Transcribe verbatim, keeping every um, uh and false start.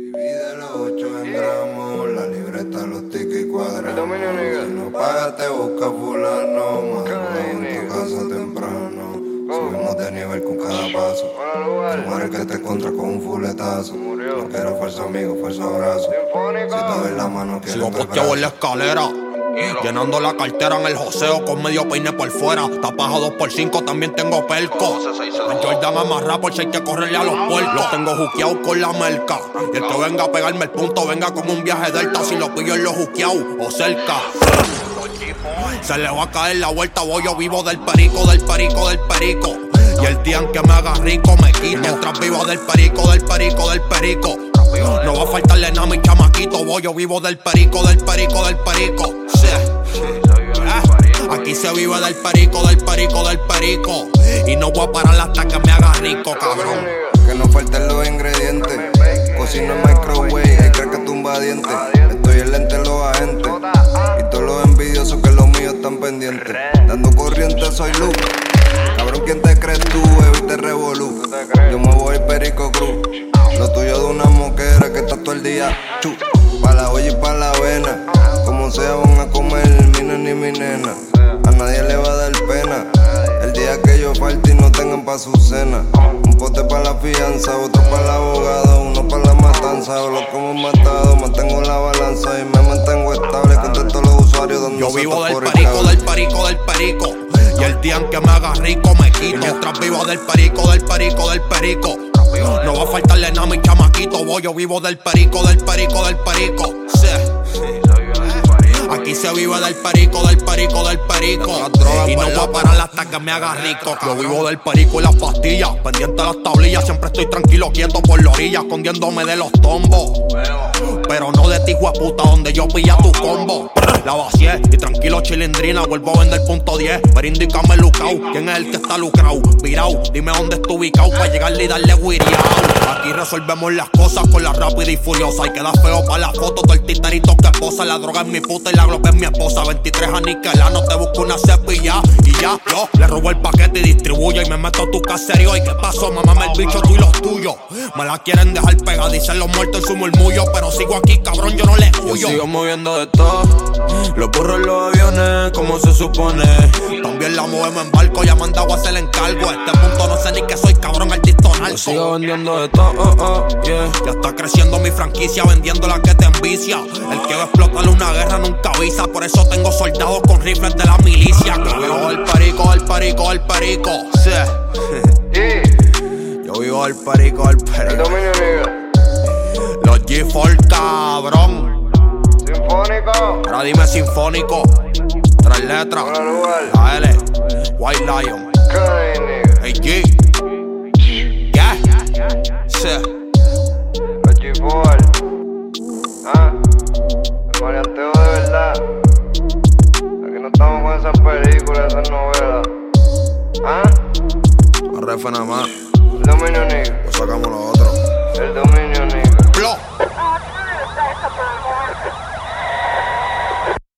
Divide los ocho en gramos, la libreta, los tickets y cuadrados. Si no pagas te busca fulano, madruga en tu casa temprano. Subimos de nivel con cada paso. El muere que te encuentra con un fuletazo. No quiero falso amigo, falso abrazo. Si te ves la mano quiero sigo posteado en la escalera, llenando la cartera en el joseo con medio peine por fuera. Tapaja dos por cinco, también tengo perco. El Jordan amarrado por si hay que correrle a los puercos. Los tengo juqueados con la merca. Y el que venga a pegarme el punto, venga con un viaje delta. Si lo pillo en los juqueados o cerca. Se le va a caer la vuelta, voy yo vivo del perico, del perico, del perico. Y el día en que me haga rico me quito. Mientras vivo del perico, del perico, del perico. No va a faltarle nada a mi chamaquito. Voy yo vivo del perico, del perico, del perico. Sí. Eh, aquí se vive del perico, del perico, del perico. Y no voy a parar hasta que me haga rico, cabrón. Que no falten los ingredientes. Cocino en microwave, hay crack que tumba dientes. Estoy en lente los agentes. Y todos los envidiosos que los míos están pendientes. Dando corriente soy luz. Cabrón, ¿quién te crees tú? Evite revolú. Yo me voy perico cruz. Lo tuyo de una moquera que está todo el día chu. Pa' la olla y pa' la vena. Como sea van a comer mi nena y mi nena. A nadie le va a dar pena el día que yo falte y no tengan pa' su cena. Un pote pa' la fianza, otro pa' el abogado, uno pa' la matanza. O lo que hemos matado, mantengo la balanza y me mantengo estable con todos los usuarios dando. Yo vivo del perico, del perico, del perico. Y el día en que me haga rico me quito. Mientras vivo del perico, del perico, del perico. No va a faltarle nada a mi chamaquito. Voy yo vivo del perico, del perico, del perico. Sí. Aquí se vive del perico, del perico, del perico. Y no voy a parar hasta que me haga rico. Yo vivo del perico y las pastillas. Pendiente de las tablillas, siempre estoy tranquilo, quieto por la orilla, escondiéndome de los tombos. Pero no de ti, puta, donde yo pilla tu combo. La vacié y tranquilo, chilindrina, vuelvo a vender punto diez. Pero indícame lucao, quién es el que está lucrao. Virao, dime dónde estoy ubicado pa' llegarle y darle guiriao. Aquí resolvemos las cosas con la rápida y furiosa. Y queda feo pa' la foto, todo el titerito que posa. La droga es mi puta y la globe es mi esposa. veintitrés aniquilano, te busco una cepilla. Y ya, yo le robo el paquete y distribuyo. Y me meto a tu caserío. ¿Y qué pasó? Mamame el bicho, tú y los tuyos. Me la quieren dejar pegada, dicen los muertos en su murmullo. Pero sigo aquí, cabrón, yo no le huyo. Yo sigo moviendo de todo. Los burros en los aviones, como se supone. También la movemos en barco, ya mandado a hacer el encargo. A este punto no sé ni que soy, cabrón, artista narco. Yo sigo vendiendo de todo, oh, oh, yeah. Ya está creciendo mi franquicia, vendiendo la que te envicia. El que va a explotarle una guerra nunca avisa. Por eso tengo soldados con rifles de la milicia. Yo vivo del perico, del perico, del perico. Sí. Yo vivo del perico, del perico. Los G cuatro, cabrón. Sinfónico. Ahora dime sinfónico. Tres letras. La L. White Lion. Hey G. Yeah. Sí. Los G cuatro. Ah. El marianteo de verdad. Aquí no estamos con esas películas, esas novelas. Ah. Arrefe nada más. El dominio nigga. Pues sacamos los otros. El dominio nigga. Blow. Ah, tú no sabes esa